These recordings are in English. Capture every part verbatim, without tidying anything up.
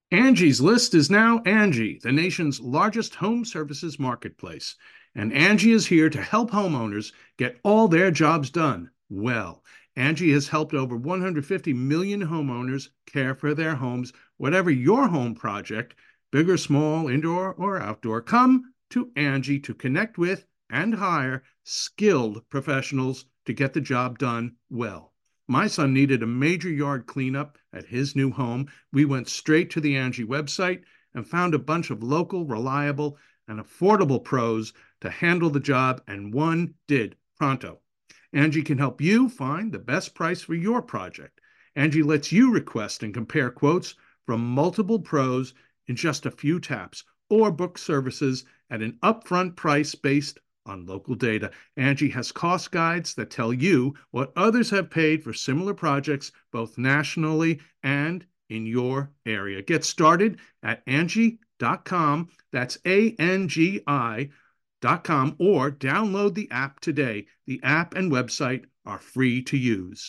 Angie's List is now Angie, the nation's largest home services marketplace. And Angie is here to help homeowners get all their jobs done well. Angie has helped over one hundred fifty million homeowners care for their homes. Whatever your home project, big or small, indoor or outdoor, come to Angie to connect with and hire skilled professionals to get the job done well. My son needed a major yard cleanup at his new home. We went straight to the Angie website and found a bunch of local, reliable, and affordable pros to handle the job, and one did pronto. Angie can help you find the best price for your project. Angie lets you request and compare quotes from multiple pros in just a few taps, or book services at an upfront price based on local data. Angie has cost guides that tell you what others have paid for similar projects, both nationally and in your area. Get started at Angie dot com. That's A N G I dot com, or download the app today. The app and website are free to use.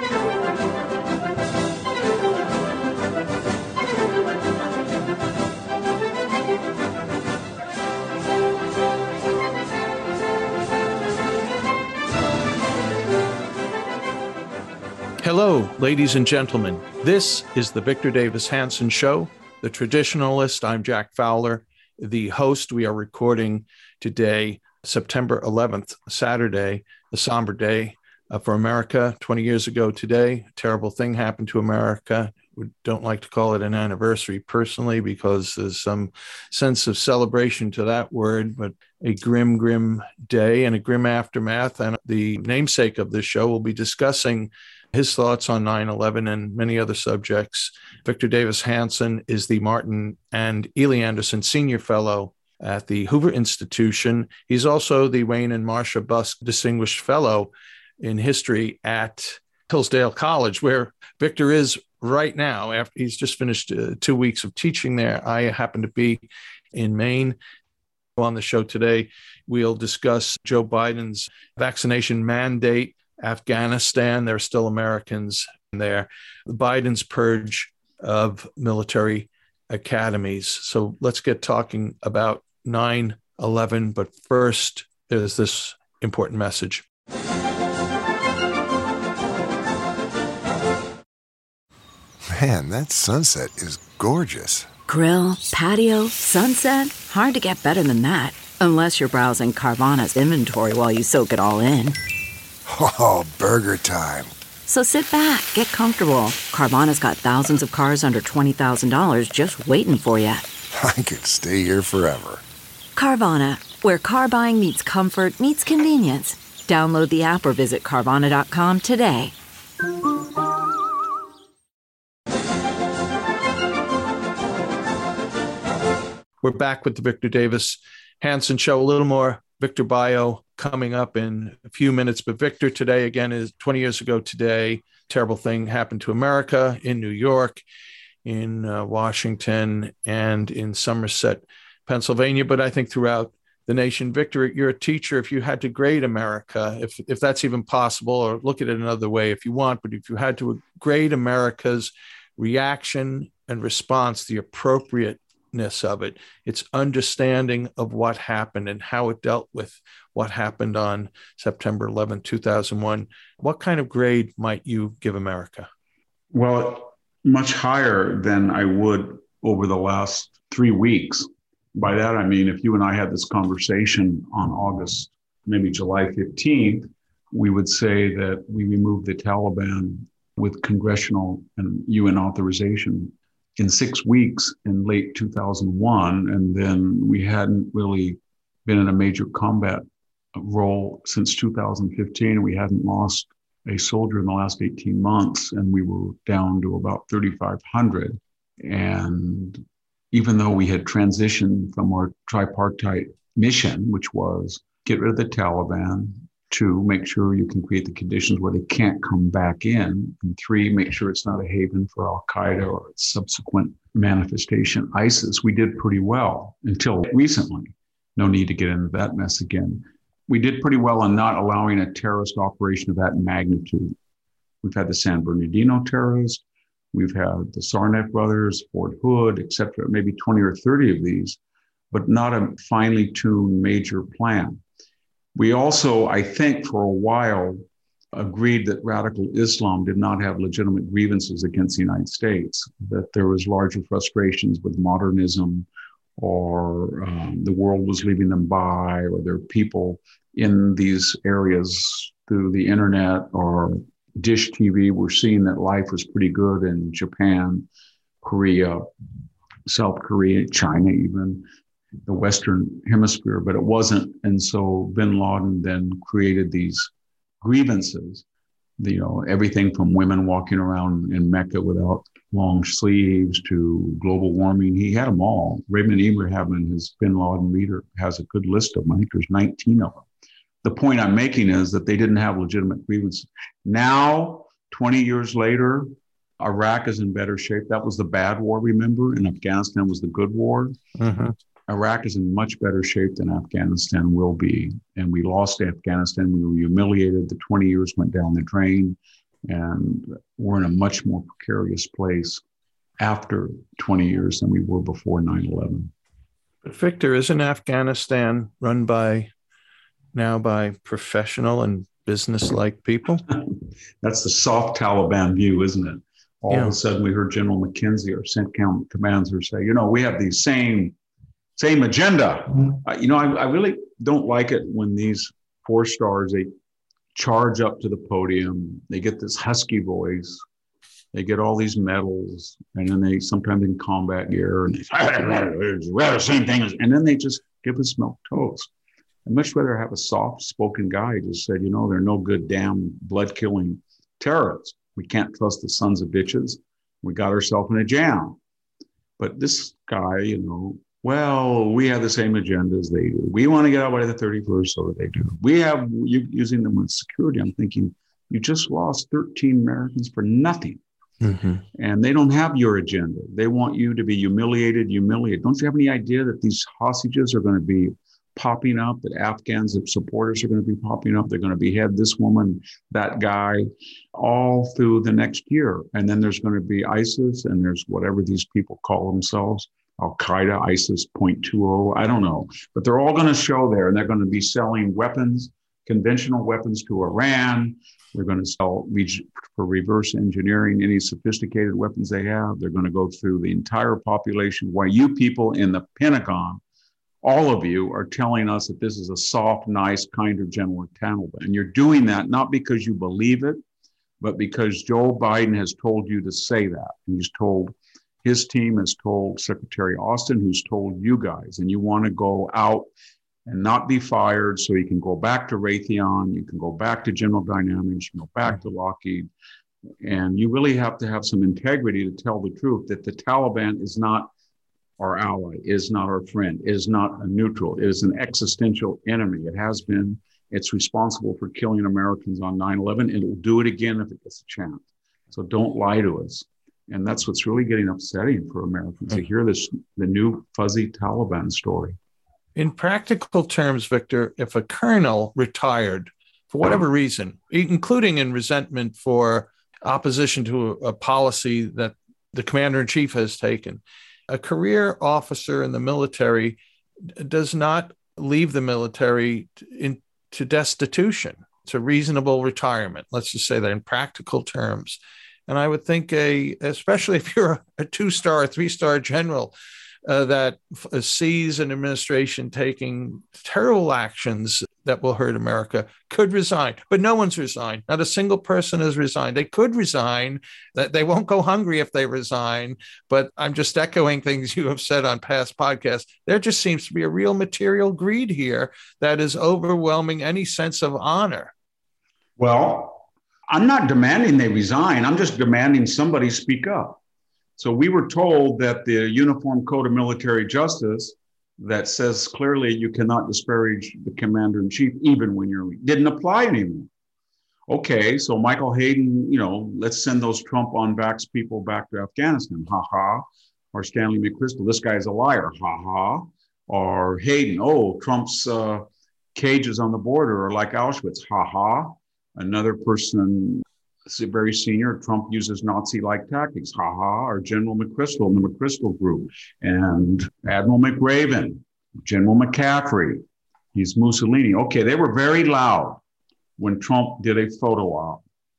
Hello, ladies and gentlemen. This is the Victor Davis Hanson Show, the traditionalist. I'm Jack Fowler, the host. We are recording today, September eleventh, Saturday, a somber day uh, for America. twenty years ago today, a terrible thing happened to America. We don't like to call it an anniversary personally because there's some sense of celebration to that word, but a grim, grim day and a grim aftermath. And the namesake of this show will be discussing his thoughts on nine eleven and many other subjects. Victor Davis Hanson is the Martin and Ely Anderson Senior Fellow at the Hoover Institution. He's also the Wayne and Marcia Busk Distinguished Fellow in History at Hillsdale College, where Victor is right now. After he's just finished uh, two weeks of teaching there. I happen to be in Maine. On the show today, we'll discuss Joe Biden's vaccination mandate, Afghanistan. There are still Americans there. Biden's purge of military academies. So let's get talking about nine eleven. But first is this important message. Man, that sunset is gorgeous. Grill, patio, sunset. Hard to get better than that. Unless you're browsing Carvana's inventory while you soak it all in. Oh, burger time. So sit back, get comfortable. Carvana's got thousands of cars under twenty thousand dollars just waiting for you. I could stay here forever. Carvana, where car buying meets comfort, meets convenience. Download the app or visit Carvana dot com today. We're back with the Victor Davis Hanson Show. A little more Victor bio coming up in a few minutes. But Victor today, again, is twenty years ago today. Terrible thing happened to America in New York, in uh, Washington, and in Somerset, Pennsylvania. But I think throughout the nation. Victor, you're a teacher. If you had to grade America, if if that's even possible, or look at it another way if you want, but if you had to grade America's reaction and response, the appropriate of it, its understanding of what happened and how it dealt with what happened on September eleventh, two thousand one. What kind of grade might you give America? Well, much higher than I would over the last three weeks. By that, I mean, if you and I had this conversation on August, maybe July fifteenth, we would say that we removed the Taliban with congressional and U N authorization in six weeks in late two thousand one, and then we hadn't really been in a major combat role since two thousand fifteen. We hadn't lost a soldier in the last eighteen months, and we were down to about thirty-five hundred. And even though we had transitioned from our tripartite mission, which was get rid of the Taliban, two, make sure you can create the conditions where they can't come back in. And three, make sure it's not a haven for Al-Qaeda or its subsequent manifestation, ISIS. We did pretty well until recently. No need to get into that mess again. We did pretty well on not allowing a terrorist operation of that magnitude. We've had the San Bernardino terrorist. We've had the Sarnek brothers, Fort Hood, et cetera, maybe twenty or thirty of these, but not a finely tuned major plan. We also, I think, for a while, agreed that radical Islam did not have legitimate grievances against the United States, that there was larger frustrations with modernism, or um, the world was leaving them by, or there are people in these areas through the internet or dish T V were seeing that life was pretty good in Japan, Korea, South Korea, China even, the Western Hemisphere, but it wasn't. And so bin Laden then created these grievances, you know, everything from women walking around in Mecca without long sleeves to global warming. He had them all. Raymond Ibrahim in his bin Laden reader has a good list of them. I think there's nineteen of them. The point I'm making is that they didn't have legitimate grievances. Now, twenty years later, Iraq is in better shape. That was the bad war, remember? And Afghanistan was the good war. Mm-hmm. Iraq is in much better shape than Afghanistan will be. And we lost Afghanistan. We were humiliated. The twenty years went down the drain. And we're in a much more precarious place after twenty years than we were before nine eleven. But Victor, isn't Afghanistan run by now by professional and business-like people? That's the soft Taliban view, isn't it? All yeah. of a sudden we heard General McKenzie, our CENTCOM commander, say, you know, we have the same Same agenda. Mm-hmm. Uh, you know, I, I really don't like it when these four stars, they charge up to the podium. They get this husky voice. They get all these medals. And then they sometimes in combat gear. And they say, we have the same thing. As, and then they just give us milk toast. I'd much rather have a soft-spoken guy who just said, you know, they're no good damn blood-killing terrorists. We can't trust the sons of bitches. We got ourselves in a jam. But this guy, you know, well, we have the same agenda as they do. We want to get out by the thirty-first, so they do. We have, you, using them with security, I'm thinking, you just lost thirteen Americans for nothing. Mm-hmm. And they don't have your agenda. They want you to be humiliated, humiliated. Don't you have any idea that these hostages are going to be popping up, that Afghans and supporters are going to be popping up? They're going to behead this woman, that guy, all through the next year. And then there's going to be ISIS, and there's whatever these people call themselves. Al-Qaeda, ISIS point two oh, I don't know. But they're all going to show there, and they're going to be selling weapons, conventional weapons to Iran. They're going to sell for reverse engineering any sophisticated weapons they have. They're going to go through the entire population. Why you people in the Pentagon, all of you, are telling us that this is a soft, nice, kinder, gentler Taliban. And you're doing that not because you believe it, but because Joe Biden has told you to say that. And he's told His team has told Secretary Austin, who's told you guys, and you want to go out and not be fired so you can go back to Raytheon, you can go back to General Dynamics, you can go back to Lockheed. And you really have to have some integrity to tell the truth that the Taliban is not our ally, is not our friend, is not a neutral. It is an existential enemy. It has been. It's responsible for killing Americans on nine eleven, and it will do it again if it gets a chance. So don't lie to us. And that's what's really getting upsetting for Americans to hear this, the new fuzzy Taliban story. In practical terms, Victor, if a colonel retired for whatever reason, including in resentment for opposition to a, a policy that the commander-in-chief has taken, a career officer in the military does not leave the military into destitution. It's a reasonable retirement. Let's just say that in practical terms. And I would think, a, especially if you're a two-star or three-star general uh, that f- sees an administration taking terrible actions that will hurt America, could resign. But no one's resigned. Not a single person has resigned. They could resign. That they won't go hungry if they resign. But I'm just echoing things you have said on past podcasts. There just seems to be a real material greed here that is overwhelming any sense of honor. Well, I'm not demanding they resign. I'm just demanding somebody speak up. So we were told that the Uniform Code of Military Justice that says clearly you cannot disparage the commander-in-chief even when you're didn't apply anymore. Okay, so Michael Hayden, you know, let's send those Trump on-vax people back to Afghanistan. Ha ha. Or Stanley McChrystal, this guy's a liar. Ha ha. Or Hayden, oh, Trump's uh, cages on the border are like Auschwitz. Ha ha. Another person, very senior. Trump uses Nazi-like tactics. Ha ha, or General McChrystal and the McChrystal Group, and Admiral McRaven, General McCaffrey. He's Mussolini. Okay, they were very loud when Trump did a photo op,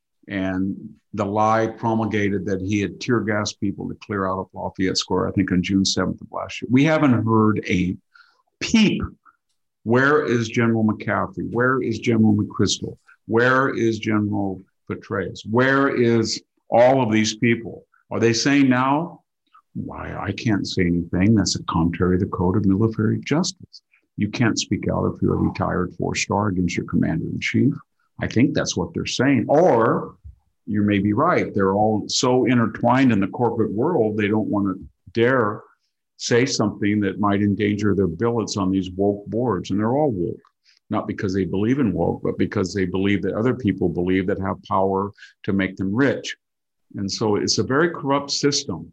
and the lie promulgated that he had tear gassed people to clear out of Lafayette Square, I think on June seventh of last year. We haven't heard a peep. Where is General McCaffrey? Where is General McChrystal? Where is General Petraeus? Where is all of these people? Are they saying now, why, I can't say anything. That's contrary to the code of military justice. You can't speak out if you're a retired four-star against your commander-in-chief. I think that's what they're saying. Or you may be right. They're all so intertwined in the corporate world, they don't want to dare say something that might endanger their billets on these woke boards. And they're all woke, not because they believe in woke, but because they believe that other people believe that have power to make them rich. And so it's a very corrupt system.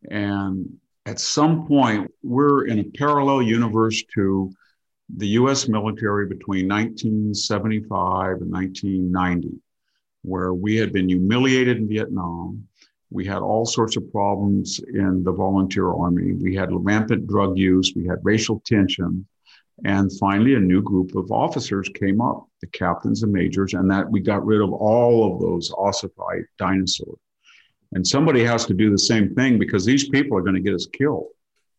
And at some point, we're in a parallel universe to the U S military between nineteen seventy-five and nineteen ninety, where we had been humiliated in Vietnam. We had all sorts of problems in the volunteer army. We had rampant drug use. We had racial tension. And finally, a new group of officers came up, the captains and majors, and that we got rid of all of those ossified dinosaurs. And somebody has to do the same thing, because these people are going to get us killed.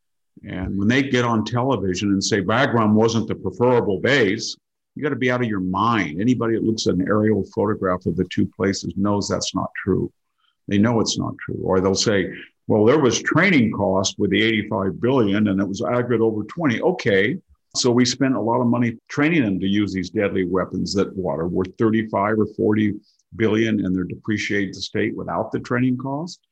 And when they get on television and say Bagram wasn't the preferable base, you got to be out of your mind. Anybody that looks at an aerial photograph of the two places knows that's not true. They know it's not true. Or they'll say, well, there was training cost with the eighty-five billion and it was aggregate over twenty. Okay. So we spent a lot of money training them to use these deadly weapons that what, are worth thirty-five or forty billion, and they're depreciated to state without the training cost.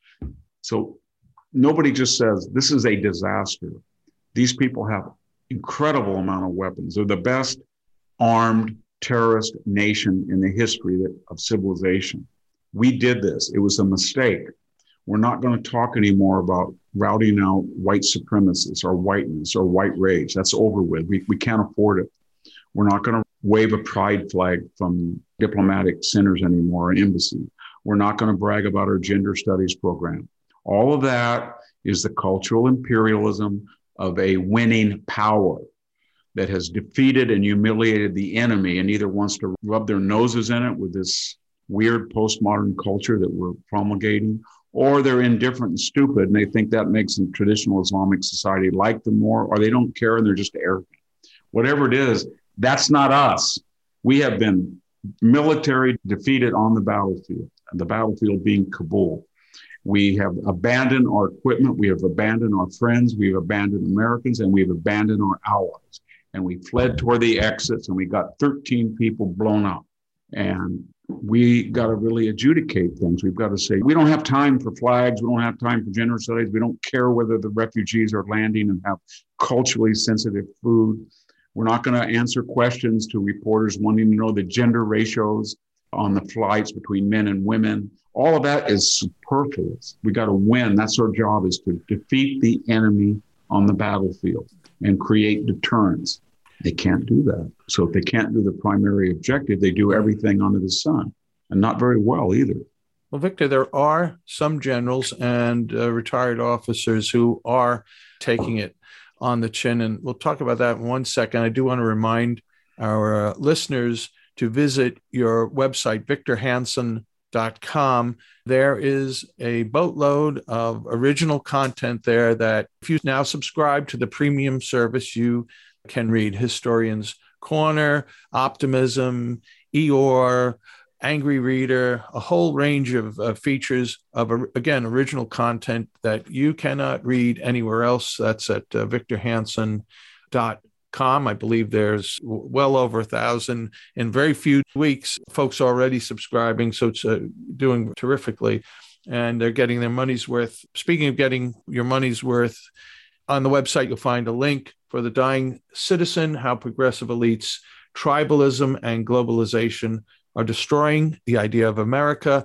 So nobody just says this is a disaster. These people have incredible amount of weapons. They're the best armed terrorist nation in the history of civilization. We did this. It was a mistake. We're not going to talk anymore about routing out white supremacists or whiteness or white rage. That's over with. We, we can't afford it. We're not going to wave a pride flag from diplomatic centers anymore, or embassies. We're not going to brag about our gender studies program. All of that is the cultural imperialism of a winning power that has defeated and humiliated the enemy and either wants to rub their noses in it with this weird postmodern culture that we're promulgating, or they're indifferent and stupid and they think that makes the traditional Islamic society like them more, or they don't care and they're just arrogant. Whatever it is, that's not us. We have been military defeated on the battlefield, and the battlefield being Kabul. We have abandoned our equipment. We have abandoned our friends. We've abandoned Americans, and we've abandoned our allies. And we fled toward the exits, and we got thirteen people blown up. And we got to really adjudicate things. We've got to say, we don't have time for flags. We don't have time for gender studies. We don't care whether the refugees are landing and have culturally sensitive food. We're not going to answer questions to reporters wanting to know the gender ratios on the flights between men and women. All of that is superfluous. We got to win. That's our job, is to defeat the enemy on the battlefield and create deterrence. They can't do that. So if they can't do the primary objective, they do everything under the sun, and not very well either. Well, Victor, there are some generals and uh, retired officers who are taking it on the chin, and we'll talk about that in one second. I do want to remind our uh, listeners to visit your website, victor hanson dot com. There is a boatload of original content there that if you now subscribe to the premium service, you can read Historian's Corner, Optimism, Eeyore, Angry Reader, a whole range of uh, features of, uh, again, original content that you cannot read anywhere else. That's at uh, victor hanson dot com. I believe there's well over a thousand in very few weeks, folks already subscribing. So it's uh, doing terrifically, and they're getting their money's worth. Speaking of getting your money's worth, on the website, you'll find a link for The Dying Citizen, How Progressive Elites, Tribalism, and Globalization are Destroying the Idea of America.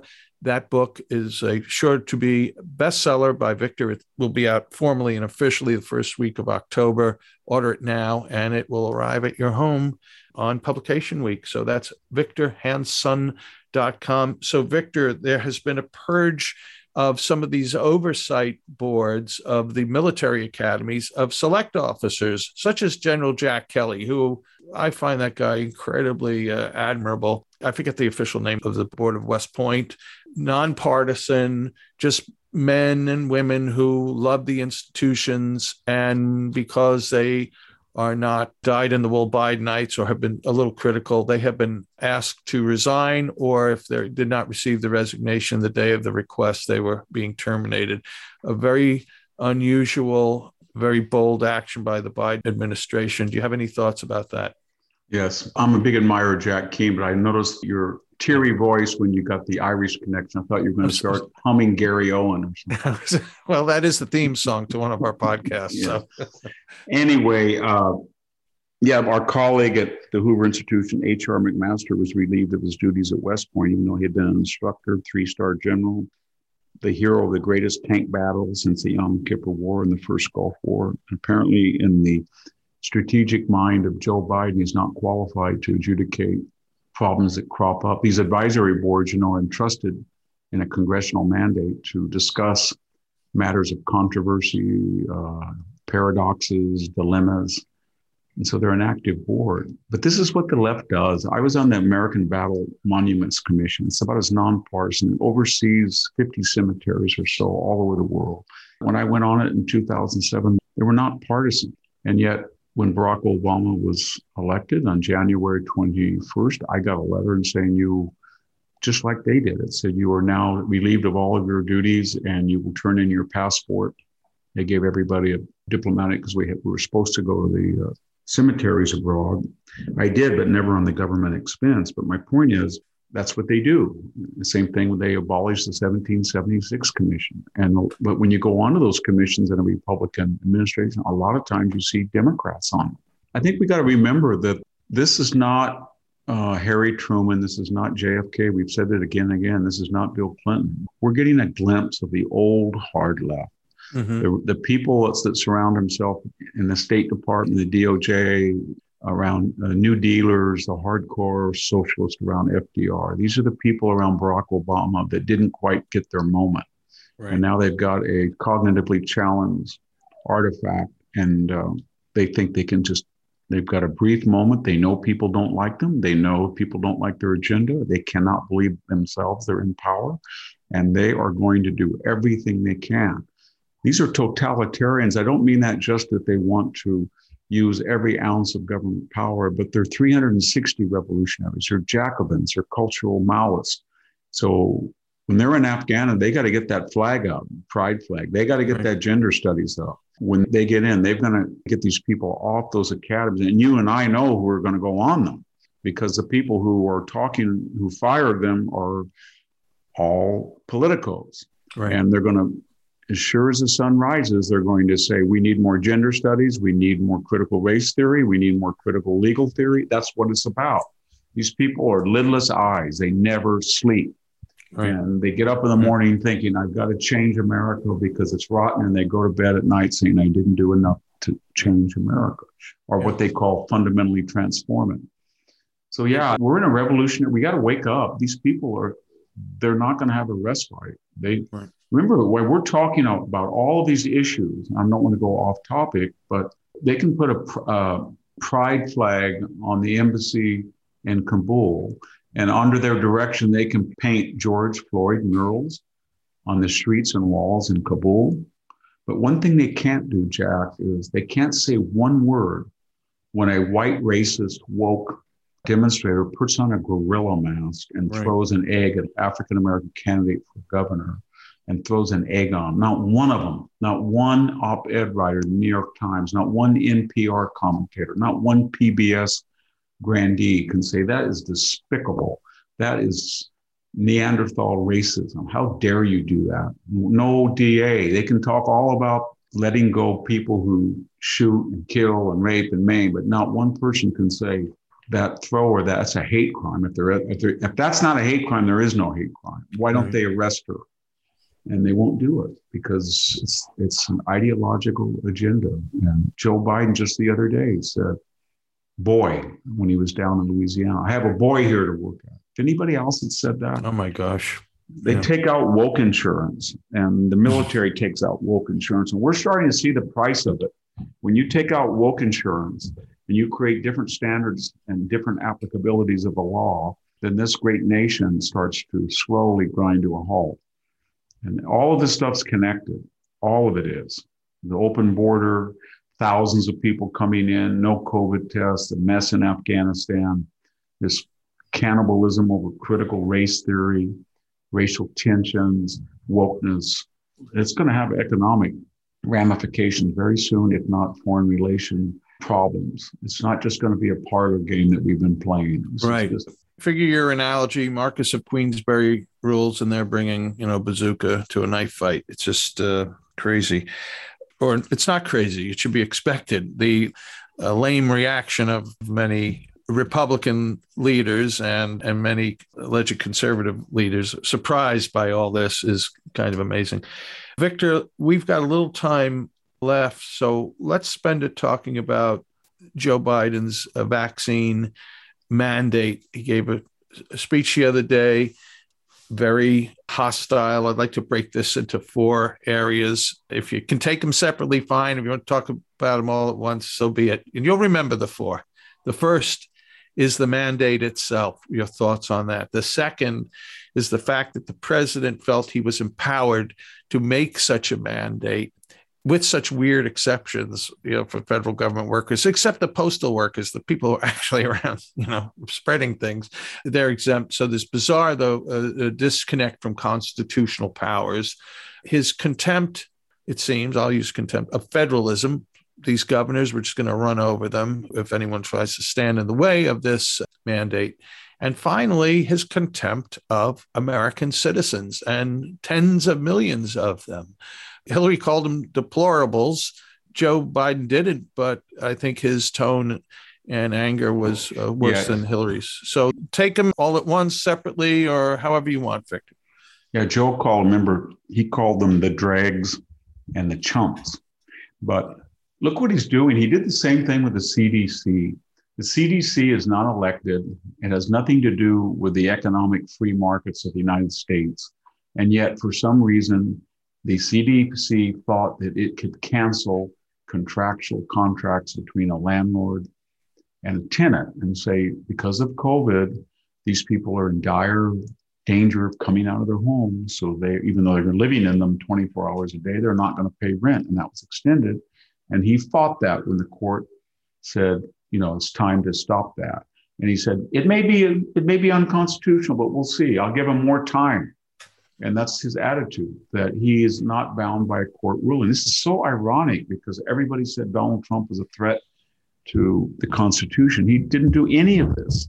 That book is a sure to be bestseller by Victor. It will be out formally and officially the first week of October. Order it now, and it will arrive at your home on publication week. So that's victor hanson dot com. So, Victor, there has been a purge of some of these oversight boards of the military academies of select officers, such as General Jack Kelly, who I find that guy incredibly uh, admirable. I forget the official name of the board of West Point, nonpartisan, just men and women who love the institutions, and because they are not dyed-in-the-wool Bidenites or have been a little critical, they have been asked to resign, or if they did not receive the resignation the day of the request, they were being terminated. A very unusual, very bold action by the Biden administration. Do you have any thoughts about that? Yes, I'm a big admirer of Jack Keane, but I noticed your teary voice when you got the Irish connection. I thought you were going to start humming Gary Owen or something. Well, that is the theme song to one of our podcasts. Yeah. So. Anyway, uh, yeah, our colleague at the Hoover Institution, H R McMaster, was relieved of his duties at West Point, even though he had been an instructor, three-star general, the hero of the greatest tank battle since the Yom Kippur War and the First Gulf War. Apparently, in the strategic mind of Joe Biden, he's not qualified to adjudicate problems that crop up. These advisory boards, you know, are entrusted in a congressional mandate to discuss matters of controversy, uh, paradoxes, dilemmas. And so they're an active board. But this is what the left does. I was on the American Battle Monuments Commission. It's about as nonpartisan. It oversees fifty cemeteries or so all over the world. When I went on it in two thousand seven, they were not partisan. And yet, when Barack Obama was elected on January twenty-first, I got a letter saying you, just like they did, it said you are now relieved of all of your duties and you will turn in your passport. They gave everybody a diplomatic, because we, we were supposed to go to the uh, cemeteries abroad. I did, but never on the government expense. But my point is, that's what they do. The same thing when they abolished the seventeen seventy-six commission. And but when you go onto those commissions in a Republican administration, a lot of times you see Democrats on them. I think we got to remember that this is not uh, Harry Truman. This is not J F K. We've said it again and again. This is not Bill Clinton. We're getting a glimpse of the old hard left. Mm-hmm. The, the people that surround themselves in the State Department, the D O J, around uh, New Dealers, the hardcore socialists around F D R. These are the people around Barack Obama that didn't quite get their moment. Right. And now they've got a cognitively challenged artifact, and uh, they think they can just, they've got a brief moment. They know people don't like them. They know people don't like their agenda. They cannot believe themselves they're in power, and they are going to do everything they can. These are totalitarians. I don't mean that just that they want to use every ounce of government power, but they're three hundred sixty revolutionaries. They're Jacobins, they're cultural Maoists. So when they're in Afghanistan, they got to get that flag up, pride flag. They got to get right. that gender studies up. When they get in, they're going to get these people off those academies. And you and I know who are going to go on them, because the people who are talking, who fired them, are all politicos. Right. And they're going to, as sure as the sun rises, they're going to say, we need more gender studies. We need more critical race theory. We need more critical legal theory. That's what it's about. These people are lidless eyes. They never sleep. Right. And they get up in the morning thinking, I've got to change America because it's rotten. And they go to bed at night saying, I didn't do enough to change America, or yes. what they call fundamentally transform it. So, yeah, we're in a revolution. We got to wake up. These people are, they're not going to have a respite. They right. Remember, when we're talking about all of these issues, I don't want to go off topic, but they can put a uh, pride flag on the embassy in Kabul, and under their direction, they can paint George Floyd murals on the streets and walls in Kabul. But one thing they can't do, Jack, is they can't say one word when a white racist woke demonstrator puts on a gorilla mask and right. throws an egg at an African-American candidate for governor and throws an egg on. Not one of them, not one op-ed writer in the New York Times, not one N P R commentator, not one P B S grandee can say that is despicable. That is Neanderthal racism. How dare you do that? No D A. They can talk all about letting go people who shoot and kill and rape and maim, but not one person can say that thrower, that's a hate crime. If, there, if, there, if that's not a hate crime, there is no hate crime. Why don't they arrest her? And they won't do it because it's it's an ideological agenda. And Joe Biden just the other day said, boy, when he was down in Louisiana, I have a boy here to work at. If anybody else had said that, oh my gosh. They yeah. take out woke insurance, and the military takes out woke insurance. And we're starting to see the price of it. When you take out woke insurance and you create different standards and different applicabilities of the law, then this great nation starts to slowly grind to a halt. And all of this stuff's connected. All of it is. The open border, thousands of people coming in, no COVID tests, the mess in Afghanistan, this cannibalism over critical race theory, racial tensions, wokeness. It's going to have economic ramifications very soon, if not foreign relation problems. It's not just going to be a parlor game that we've been playing. It's right. Just, Figure your analogy, Marcus of Queensberry rules, and they're bringing, you know, bazooka to a knife fight. It's just uh, crazy. Or it's not crazy. It should be expected. The uh, lame reaction of many Republican leaders and, and many alleged conservative leaders surprised by all this is kind of amazing. Victor, we've got a little time left, so let's spend it talking about Joe Biden's uh, vaccine mandate. He gave a, a speech the other day, very hostile. I'd like to break this into four areas. If you can take them separately, fine. If you want to talk about them all at once, so be it. And you'll remember the four. The first is the mandate itself, your thoughts on that. The second is the fact that the president felt he was empowered to make such a mandate with such weird exceptions, you know, for federal government workers, except the postal workers, the people who are actually around, you know, spreading things, they're exempt. So this bizarre, though, uh, disconnect from constitutional powers. His contempt, it seems, I'll use contempt, of federalism. These governors, we're just going to run over them if anyone tries to stand in the way of this mandate. And finally, his contempt of American citizens and tens of millions of them. Hillary called them deplorables. Joe Biden didn't, but I think his tone and anger was uh, worse yeah. than Hillary's. So take them all at once, separately, or however you want, Victor. Yeah, Joe called, remember, he called them the dregs and the chumps. But look what he's doing. He did the same thing with the C D C. The C D C is not elected. It has nothing to do with the economic free markets of the United States. And yet, for some reason, the C D C thought that it could cancel contractual contracts between a landlord and a tenant and say, because of COVID, these people are in dire danger of coming out of their homes. So they, even though they're living in them twenty-four hours a day, they're not going to pay rent. And that was extended. And he fought that when the court said, you know, it's time to stop that. And he said, it may be, it may be unconstitutional, but we'll see. I'll give him more time. And that's his attitude, that he is not bound by a court ruling. This is so ironic because everybody said Donald Trump was a threat to the Constitution. He didn't do any of this.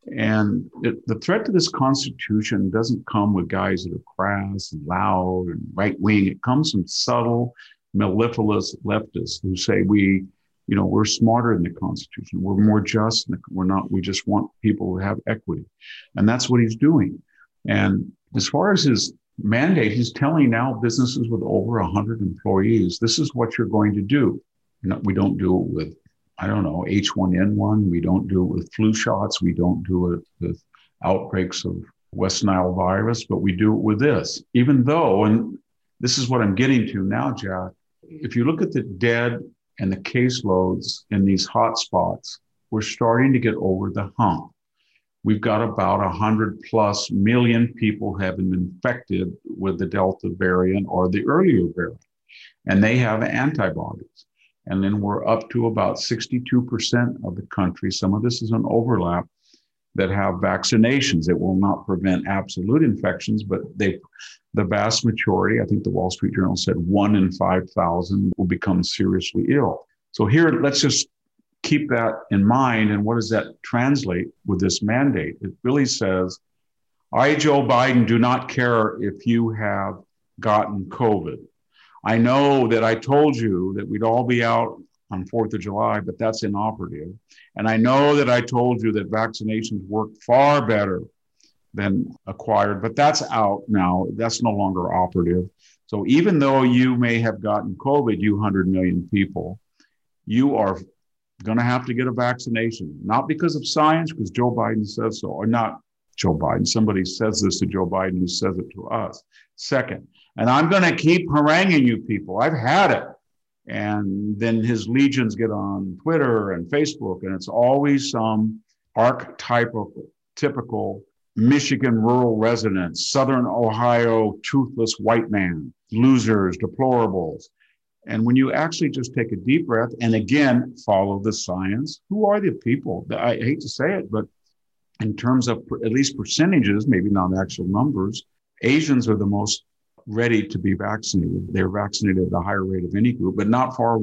And it, the threat to this Constitution doesn't come with guys that are crass and loud and right-wing. It comes from subtle, mellifluous leftists who say we, you know, we're smarter than the Constitution. We're more just. We're not. We just want people to have equity. And that's what he's doing. And as far as his mandate, he's telling now businesses with over one hundred employees, this is what you're going to do. You know, we don't do it with, I don't know, H one N one. We don't do it with flu shots. We don't do it with outbreaks of West Nile virus, but we do it with this. Even though, and this is what I'm getting to now, Jack, if you look at the dead and the caseloads in these hot spots, we're starting to get over the hump. We've got about one hundred plus million people have been infected with the Delta variant or the earlier variant, and they have antibodies. And then we're up to about sixty-two percent of the country. Some of this is an overlap that have vaccinations. It will not prevent absolute infections, but they, the vast majority, I think the Wall Street Journal said one in five thousand will become seriously ill. So here, let's just keep that in mind. And what does that translate with this mandate? It really says, I, Joe Biden, do not care if you have gotten COVID. I know that I told you that we'd all be out on fourth of July, but that's inoperative. And I know that I told you that vaccinations work far better than acquired, but that's out now. That's no longer operative. So even though you may have gotten COVID, you one hundred million people, you are going to have to get a vaccination, not because of science, because Joe Biden says so, or not Joe Biden. Somebody says this to Joe Biden who says it to us. Second, and I'm going to keep haranguing you people. I've had it. And then his legions get on Twitter and Facebook, and it's always some archetypal, typical Michigan rural resident, Southern Ohio, toothless white man, losers, deplorables. And when you actually just take a deep breath and again, follow the science, who are the people? I hate to say it, but in terms of at least percentages, maybe not actual numbers, Asians are the most ready to be vaccinated. They're vaccinated at a higher rate of any group, but not far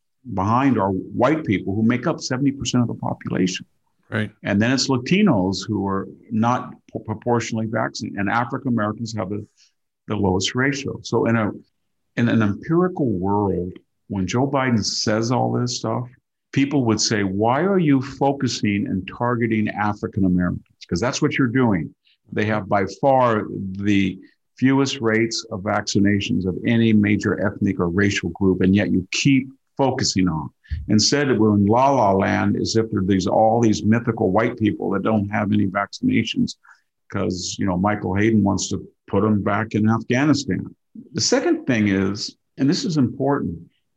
behind are white people who make up seventy percent of the population. Right. And then it's Latinos who are not proportionally vaccinated, and African Americans have the, the lowest ratio. So in a in an empirical world, when Joe Biden says all this stuff, people would say, why are you focusing and targeting African Americans? Because that's what you're doing. They have by far the fewest rates of vaccinations of any major ethnic or racial group, and yet you keep focusing on. Instead, we're in la la land as if there are these all these mythical white people that don't have any vaccinations because, you know, Michael Hayden wants to put them back in Afghanistan. The second thing is, and this is important,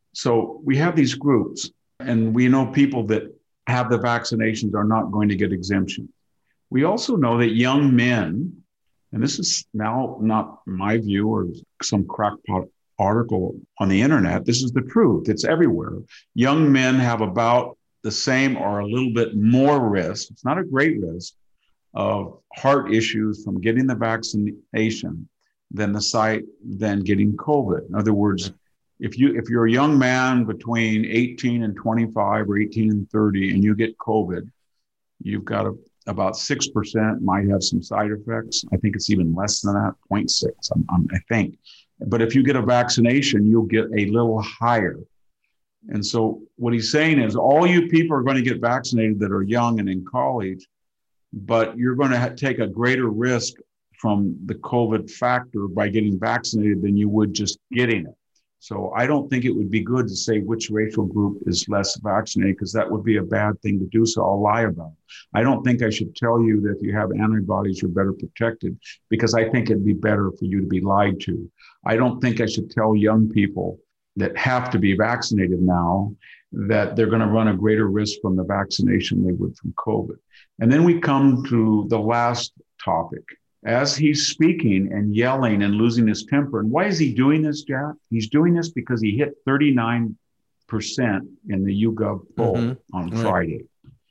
so we have these groups, and we know people that have the vaccinations are not going to get exemption. We also know that young men, and this is now not my view or some crackpot article on the internet, this is the truth, it's everywhere. Young men have about the same or a little bit more risk, it's not a great risk, of heart issues from getting the vaccination than the site than getting COVID. In other words, if you if you're a young man between eighteen and twenty-five or eighteen and thirty and you get COVID, you've got a, about six percent might have some side effects. I think it's even less than that, zero point six, I'm, I'm, I think. But if you get a vaccination, you'll get a little higher. And so what he's saying is all you people are going to get vaccinated that are young and in college, but you're going to ha- take a greater risk from the COVID factor by getting vaccinated than you would just getting it. So I don't think it would be good to say which racial group is less vaccinated, because that would be a bad thing to do. So I'll lie about it. I don't think I should tell you that if you have antibodies, you're better protected, because I think it'd be better for you to be lied to. I don't think I should tell young people that have to be vaccinated now that they're going to run a greater risk from the vaccination they would from COVID. And then we come to the last topic. As he's speaking and yelling and losing his temper. And why is he doing this, Jack? He's doing this because he hit thirty-nine percent in the YouGov poll mm-hmm. on right. Friday.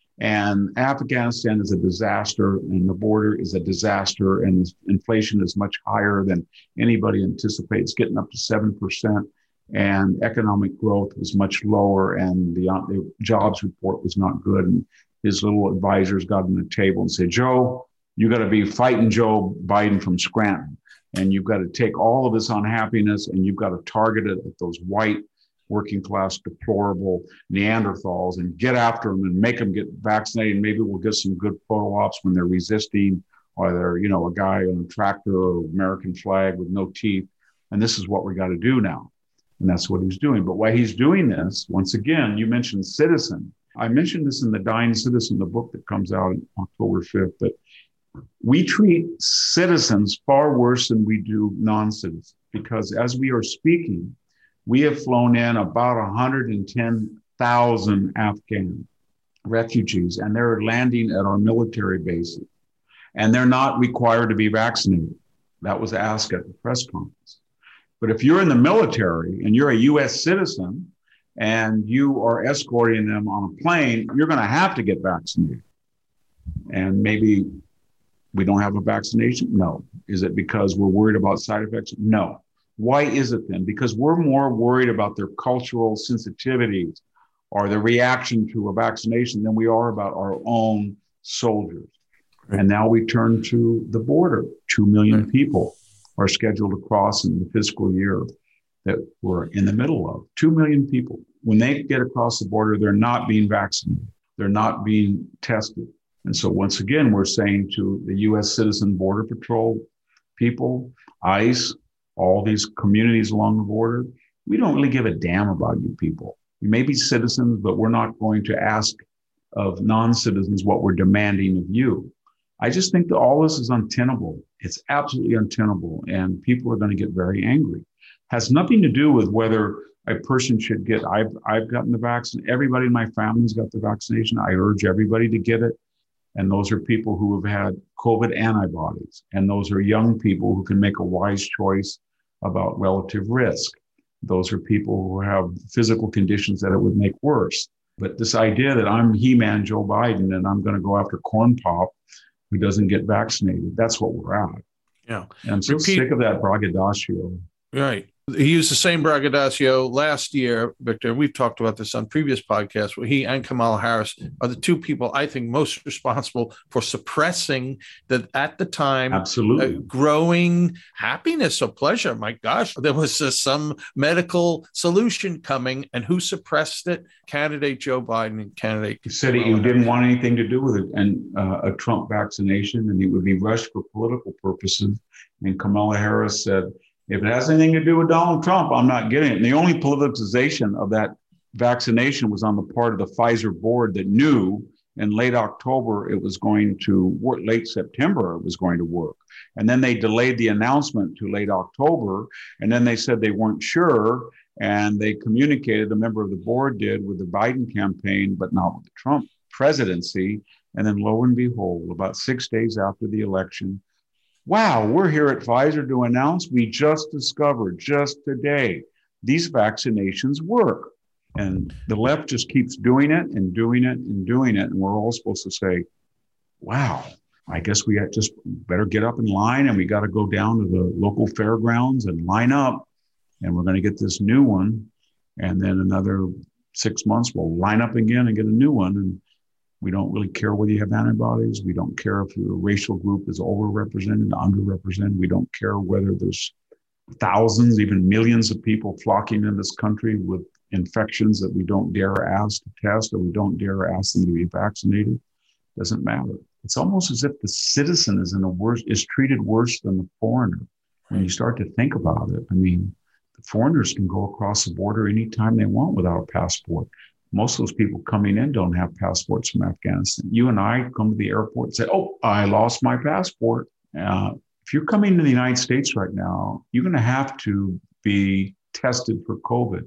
And Afghanistan is a disaster, and the border is a disaster, and inflation is much higher than anybody anticipates, getting up to seven percent. And economic growth was much lower, and the, the jobs report was not good. And his little advisors got on the table and said, Joe, you got to be fighting Joe Biden from Scranton, and you've got to take all of this unhappiness and you've got to target it at those white, working class, deplorable Neanderthals and get after them and make them get vaccinated. Maybe we'll get some good photo ops when they're resisting, or they're, you know, a guy on a tractor or American flag with no teeth. And this is what we got to do now. And that's what he's doing. But why he's doing this, once again, you mentioned Citizen. I mentioned this in the Dying Citizen, the book that comes out on October fifth, but we treat citizens far worse than we do non-citizens, because as we are speaking, we have flown in about one hundred ten thousand Afghan refugees, and they're landing at our military bases, and they're not required to be vaccinated. That was asked at the press conference. But if you're in the military and you're a U S citizen and you are escorting them on a plane, you're going to have to get vaccinated. And maybe we don't have a vaccination? No. Is it because we're worried about side effects? No. Why is it then? Because we're more worried about their cultural sensitivities or the reaction to a vaccination than we are about our own soldiers. Right. And now we turn to the border. Two million right. people are scheduled to cross in the fiscal year that we're in the middle of. Two million people. when they get across the border, they're not being vaccinated. They're not being tested. And so once again, we're saying to the U S Citizen Border Patrol people, ICE, all these communities along the border, we don't really give a damn about you people. You may be citizens, but we're not going to ask of non-citizens what we're demanding of you. I just think that all this is untenable. It's absolutely untenable, and people are going to get very angry. Has nothing to do with whether a person should get, I've, I've gotten the vaccine. Everybody in my family's got the vaccination. I urge everybody to get it. And those are people who have had COVID antibodies. And those are young people who can make a wise choice about relative risk. Those are people who have physical conditions that it would make worse. But this idea that I'm He-Man Joe Biden and I'm going to go after Corn Pop who doesn't get vaccinated, that's what we're at. Yeah. And I'm so Repeat. sick of that braggadocio. Right. He used the same braggadocio last year, Victor. We've talked about this on previous podcasts, where he and Kamala Harris are the two people I think most responsible for suppressing that at the time absolutely uh, growing happiness or pleasure. My gosh, there was uh, some medical solution coming, and who suppressed it? Candidate Joe Biden and candidate. He said he didn't want anything to do with it, and uh, a Trump vaccination, and it would be rushed for political purposes. And Kamala Harris said, if it has anything to do with Donald Trump, I'm not getting it. And the only politicization of that vaccination was on the part of the Pfizer board that knew in late October it was going to work, late September it was going to work. And then they delayed the announcement to late October. And then they said they weren't sure. And they communicated, a member of the board did, with the Biden campaign, but not with the Trump presidency. And then lo and behold, about six days after the election, wow, we're here at Pfizer to announce we just discovered just today these vaccinations work. And the left just keeps doing it and doing it and doing it. And we're all supposed to say, wow, I guess we got just better get up in line and we got to go down to the local fairgrounds and line up. And we're going to get this new one. And then another six months, we'll line up again and get a new one. And we don't really care whether you have antibodies. We don't care if your racial group is overrepresented, underrepresented. We don't care whether there's thousands, even millions of people flocking in this country with infections that we don't dare ask to test, or we don't dare ask them to be vaccinated. Doesn't matter. It's almost as if the citizen is in a worse, is treated worse than the foreigner. When you start to think about it, I mean, the foreigners can go across the border anytime they want without a passport. Most of those people coming in don't have passports from Afghanistan. You and I come to the airport and say, oh, I lost my passport. Uh, if you're coming to the United States right now, you're going to have to be tested for COVID.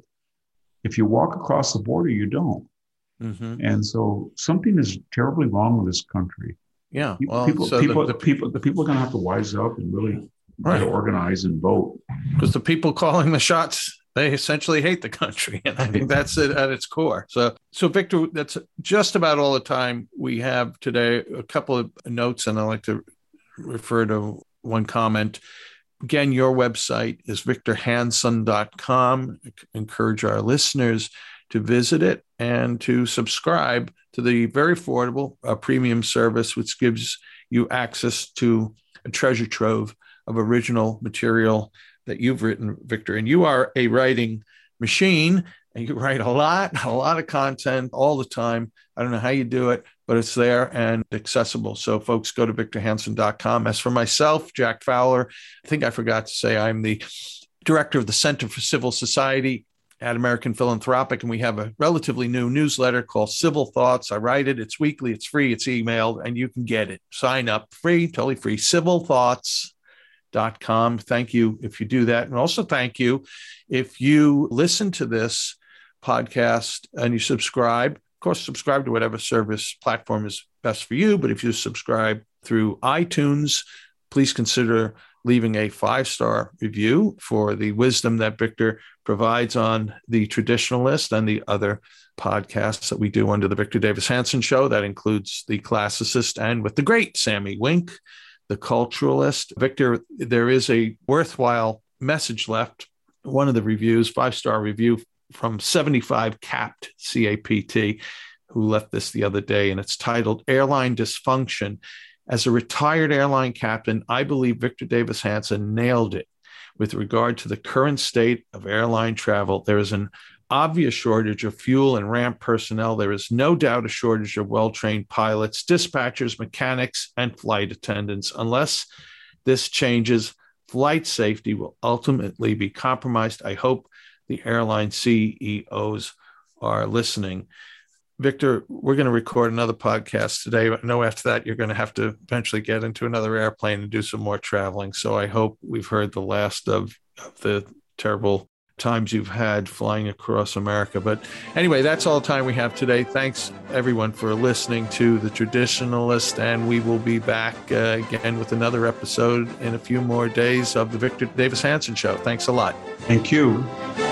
If you walk across the border, you don't. Mm-hmm. And so something is terribly wrong with this country. Yeah. Well, people, so people, the, the people, the people are going to have to wise up and really right. try to organize and vote. Because the people calling the shots, they essentially hate the country. And I think that's it at its core. So, so Victor, that's just about all the time we have today. A couple of notes, and I like to refer to one comment. Again, your website is victor hanson dot com. I encourage our listeners to visit it and to subscribe to the very affordable uh, premium service, which gives you access to a treasure trove of original material that you've written, Victor. And you are a writing machine, and you write a lot, a lot of content all the time. I don't know how you do it, but it's there and accessible. So folks, go to victor hanson dot com. As for myself, Jack Fowler, I think I forgot to say I'm the director of the Center for Civil Society at American Philanthropic, and we have a relatively new newsletter called Civil Thoughts. I write it. It's weekly. It's free. It's emailed, and you can get it. Sign up. Free, totally free. civil thoughts dot com. Thank you if you do that. And also thank you if you listen to this podcast and you subscribe. Of course, subscribe to whatever service platform is best for you. But if you subscribe through iTunes, please consider leaving a five-star review for the wisdom that Victor provides on The Traditionalist and the other podcasts that we do under the Victor Davis Hanson Show. That includes The Classicist and with the great Sammy Wink, The Culturalist. Victor, there is a worthwhile message left. One of the reviews, five-star review from seventy-five Capt, C A P T, who left this the other day, and it's titled Airline Dysfunction. As a retired airline captain, I believe Victor Davis Hanson nailed it with regard to the current state of airline travel. There is an obvious shortage of fuel and ramp personnel, there is no doubt a shortage of well-trained pilots, dispatchers, mechanics, and flight attendants. Unless this changes, flight safety will ultimately be compromised. I hope the airline C E Os are listening. Victor, we're going to record another podcast today. I know after that, you're going to have to eventually get into another airplane and do some more traveling. So I hope we've heard the last of, of the terrible times you've had flying across America. But anyway, that's all the time we have today. Thanks, everyone, for listening to The Traditionalist. And we will be back uh, again with another episode in a few more days of The Victor Davis Hanson Show. Thanks a lot. Thank you.